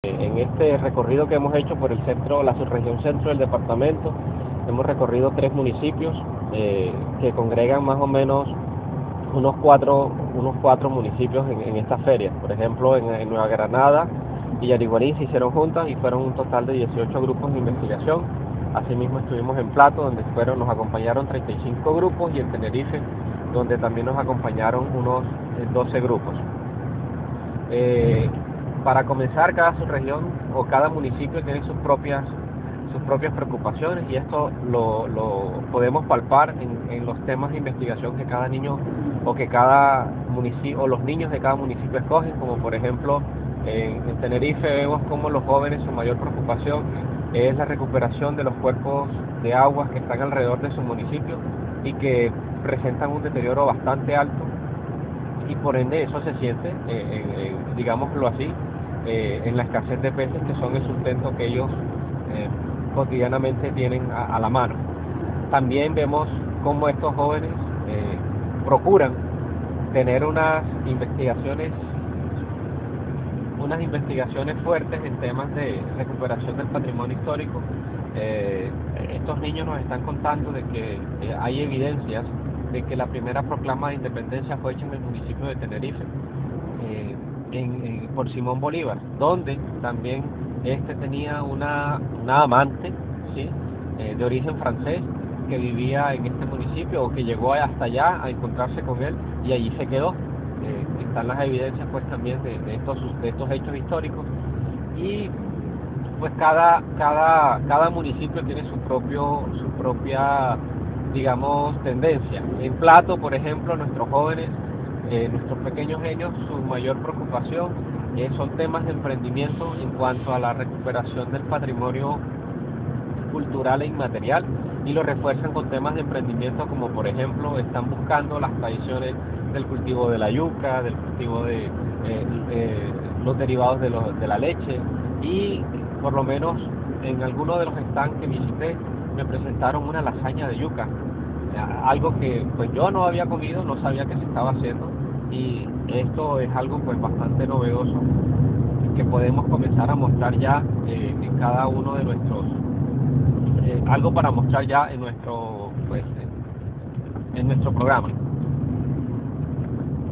En este recorrido que hemos hecho por el centro, la subregión centro del departamento, hemos recorrido 3 municipios que congregan más o menos unos cuatro municipios en esta feria. Por ejemplo, en Nueva Granada y Yariguarí se hicieron juntas y fueron un total de 18 grupos de investigación. Asimismo estuvimos en Plato, donde nos acompañaron 35 grupos, y en Tenerife, donde también nos acompañaron unos 12 grupos. Para comenzar, cada subregión o cada municipio tiene sus propias preocupaciones, y esto lo podemos palpar en los temas de investigación que cada niño o que cada municipio o los niños de cada municipio escogen, como por ejemplo en Tenerife vemos como los jóvenes su mayor preocupación es la recuperación de los cuerpos de aguas que están alrededor de su municipio y que presentan un deterioro bastante alto, y por ende eso se siente, digámoslo así, en la escasez de peces, que son el sustento que ellos cotidianamente tienen a la mano. También vemos cómo estos jóvenes procuran tener unas investigaciones fuertes en temas de recuperación del patrimonio histórico. Estos niños nos están contando de que hay evidencias de que la primera proclama de independencia fue hecha en el municipio de Tenerife, por Simón Bolívar, donde también tenía una amante, ¿sí? De origen francés, que vivía en este municipio, o que llegó hasta allá a encontrarse con él y allí se quedó. Están las evidencias pues también de estos hechos históricos, y pues cada municipio tiene su propia, digamos, tendencia. En Plato, por ejemplo, nuestros jóvenes, nuestros pequeños genios, su mayor preocupación son temas de emprendimiento en cuanto a la recuperación del patrimonio cultural e inmaterial, y lo refuerzan con temas de emprendimiento como por ejemplo están buscando las tradiciones del cultivo de la yuca, del cultivo de los derivados de la leche, y por lo menos en algunos de los stands que visité me presentaron una lasaña de yuca, algo que pues yo no había comido, no sabía que se estaba haciendo, y esto es algo pues bastante novedoso que podemos comenzar a mostrar ya en cada uno de nuestros, algo para mostrar ya en nuestro programa.